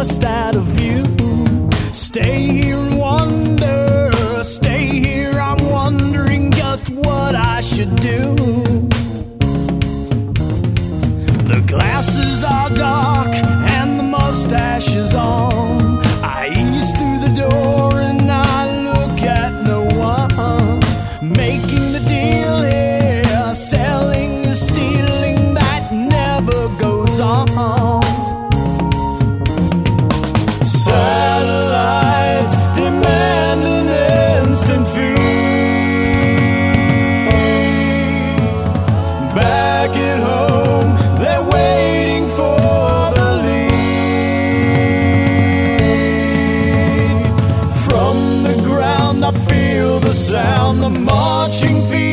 just out of view. Stay here and wonder, stay here, I'm wondering just what I should do. The glasses are dark and the mustache is on. I ease through the door and I look at no one. Making the deal here, selling the stealing that never goes on. Satellites demand an instant feed. Back at home, they're waiting for the lead. From the ground, I feel the sound, the marching feet.